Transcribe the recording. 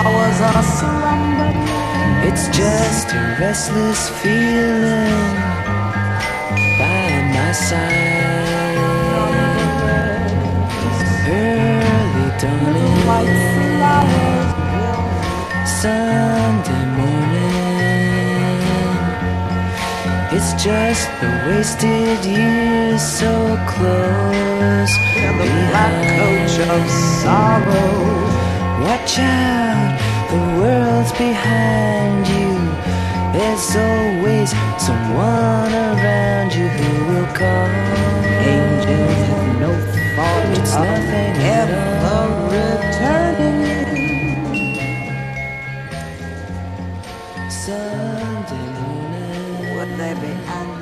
was a slumber. It's just a restless feeling by my side. Early dawning, Sunday morning. It's just the wasted years so close The black coach of sorrow. Watch out, the world's behind you. There's always someone around you who will call. Angels have no thought It's of nothing at ever returning. Sunday morning. Would they be angry?